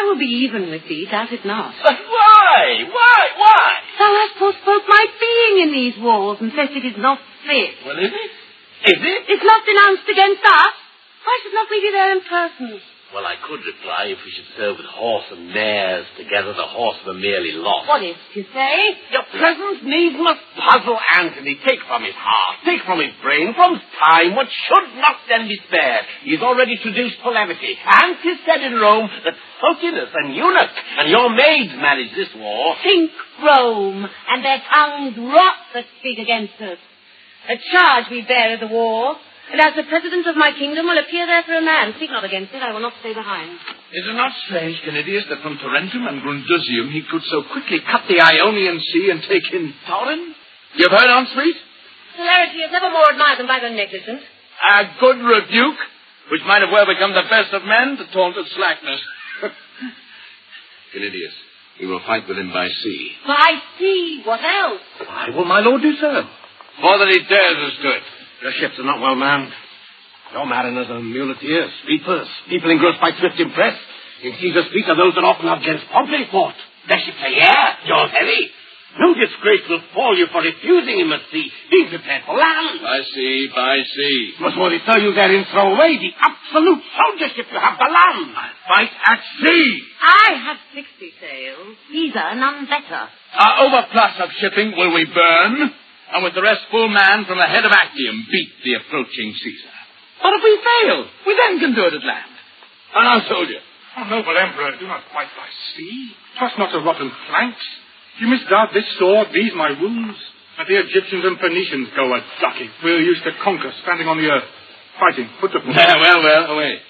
will be even with thee, does it not? But why? Why? Thou hast forspoke my being in these walls, and says it is not fit. Well, is it? Is it? It's not denounced against us. Why should not we be there in person? Well, I could reply if we should serve with horse and mares together, the horse were merely lost. What is to say? Your presence needs must puzzle Antony. Take from his heart, take from his brain, from his time, what should not then be spared. He has already traduced polemicy, and 'tis said in Rome that Photinus and Eunuch and your maids manage this war. Think Rome, and their tongues rot that speak against us. A charge we bear of the war, and as the president of my kingdom will appear there for a man. Speak not against it, I will not stay behind. Is it not strange, Canidius, that from Tarentum and Brundusium he could so quickly cut the Ionian Sea and take in Taurin? You have heard, Aunt Sweet? Celerity is never more admired than by the negligent. A good rebuke, which might have well become the best of men to taunted slackness. Canidius, we will fight with him by sea. By sea, what else? Why will my lord do so? For that he dares us to it. Your ships are not well manned. Your mariners are muleteers, sweepers, people engrossed by swift impress. In Caesar's fleet are those that often against Pompey fought. Their ships are yours heavy. No disgrace will fall you for refusing him at sea, being prepared for land. By sea. Must only throw you therein throw away the absolute soldiership you have the land. Fight at sea. I have 60 sails. Caesar none better. Our overplus of shipping will we burn, and with the rest full man from the head of Actium beat the approaching Caesar. But if we fail, we then can do it at land. And our soldier. Oh, noble emperor, do not fight by sea. Trust not to rotten flanks. You misdoubt this sword, these my wounds. And the Egyptians and Phoenicians go a ducking. We're used to conquer, standing on the earth, fighting, foot to foot. Well, away.